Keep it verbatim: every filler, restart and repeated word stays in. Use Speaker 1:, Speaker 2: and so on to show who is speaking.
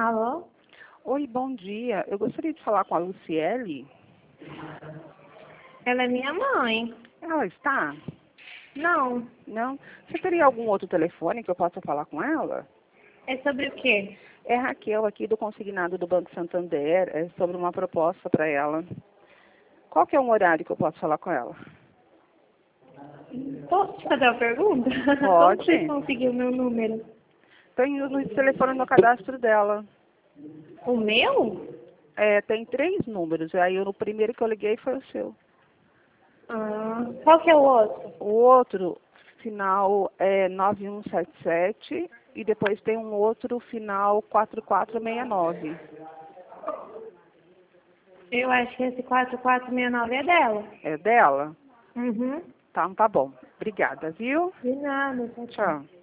Speaker 1: Alô?
Speaker 2: Oi, bom dia. Eu gostaria de falar com a Luciele.
Speaker 1: Ela é minha mãe.
Speaker 2: Ela está?
Speaker 1: Não.
Speaker 2: Não? Você teria algum outro telefone que eu possa falar com ela?
Speaker 1: É sobre o quê?
Speaker 2: É Raquel aqui do Consignado do Banco Santander. É sobre uma proposta para ela. Qual que é um horário que eu posso falar com ela?
Speaker 1: Posso te fazer uma pergunta?
Speaker 2: Pode.
Speaker 1: Como você conseguiu o meu número?
Speaker 2: Tem no telefone no cadastro dela.
Speaker 1: O meu?
Speaker 2: É, tem três números. Aí o primeiro que eu liguei foi o seu.
Speaker 1: Ah, qual que é o outro?
Speaker 2: O outro final é nove um sete sete e depois tem um outro final quatro quatro seis nove.
Speaker 1: Eu acho que esse quatro quatro seis nove é dela.
Speaker 2: É dela?
Speaker 1: Uhum.
Speaker 2: Então tá bom. Obrigada, viu?
Speaker 1: De nada, tchau, tchau.
Speaker 2: Tchau.